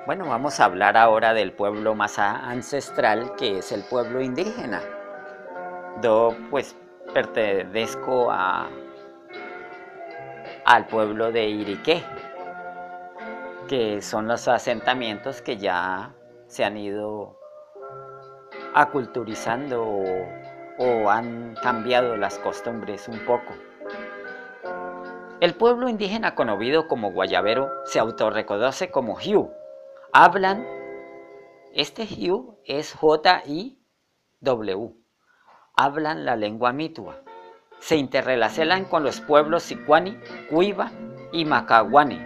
Bueno, vamos a hablar ahora del pueblo más ancestral, que es el pueblo indígena. Yo pues pertenezco al pueblo de Iriqué, que son los asentamientos que ya se han ido aculturizando o han cambiado las costumbres un poco. El pueblo indígena conocido como guayabero se autorreconoce como Jiu. Hablan, este Jiu es J-I-W. Hablan la lengua mitua. Se interrelacionan con los pueblos Sicuani, Cuiva y Macaguani.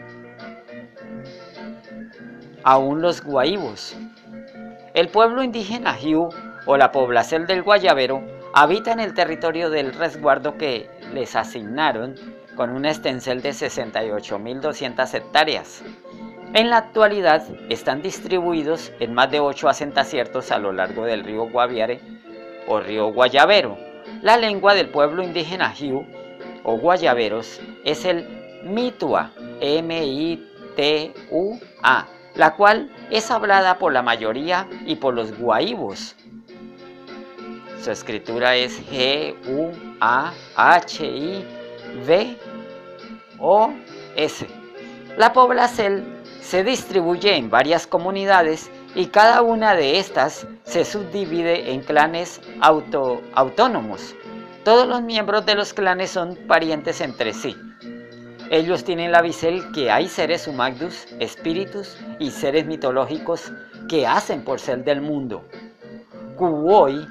Aún los guaibos. El pueblo indígena Jiu o la población del Guayabero habita en el territorio del resguardo que les asignaron con una extensión de 68.200 hectáreas. En la actualidad están distribuidos en más de 8 asentamientos a lo largo del río Guaviare o río Guayabero. La lengua del pueblo indígena Jiu o guayaberos es el Mitua, M-I-T-U-A, la cual es hablada por la mayoría y por los guaibos. Su escritura es G-U-A-H-I-V-O-S. La población se distribuye en varias comunidades y cada una de estas se subdivide en clanes autónomos. Todos los miembros de los clanes son parientes entre sí. Ellos tienen la visión que hay seres humanos, espíritus y seres mitológicos que hacen por ser del mundo. Kuwoi,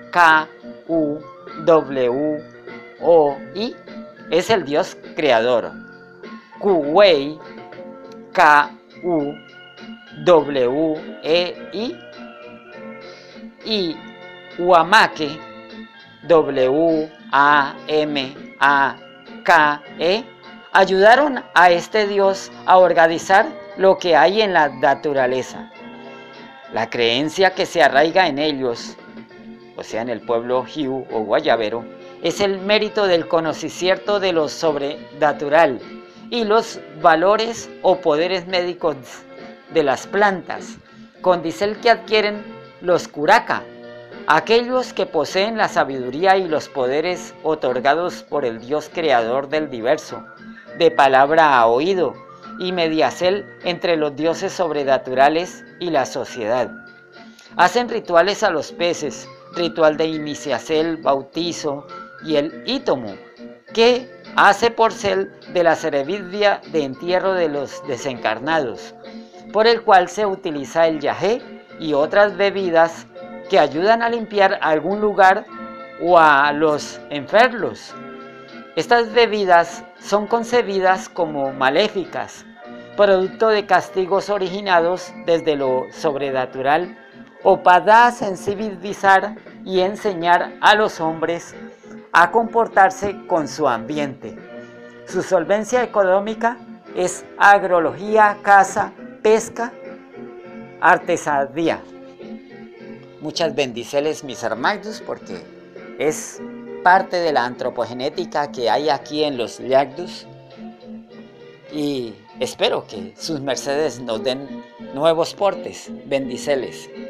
K-U-W-O-I, es el dios creador. Kuwei, K-U-W-E-I, y Huamaque, W-A-M-A-K-E, ayudaron a este dios a organizar lo que hay en la naturaleza. La creencia que se arraiga en ellos, o sea en el pueblo Jiu o guayabero, es el mérito del conocimiento de lo sobrenatural y los valores o poderes médicos de las plantas, con el que adquieren los curaca, aquellos que poseen la sabiduría y los poderes otorgados por el Dios creador del universo, de palabra a oído y mediacel entre los dioses sobrenaturales y la sociedad. Hacen rituales a los peces, ritual de iniciación, bautizo y el ítomo, que hace por ser de la ceremonia de entierro de los desencarnados, por el cual se utiliza el yagé y otras bebidas que ayudan a limpiar algún lugar o a los enfermos. Estas bebidas son concebidas como maléficas, producto de castigos originados desde lo sobrenatural o para sensibilizar y enseñar a los hombres a comportarse con su ambiente. Su solvencia económica es agrología, caza, pesca, artesanía. Muchas bendiciones, mis hermanos, porque es parte de la antropogenética que hay aquí en los Llagdus, y espero que sus mercedes nos den nuevos portes. Bendiciones.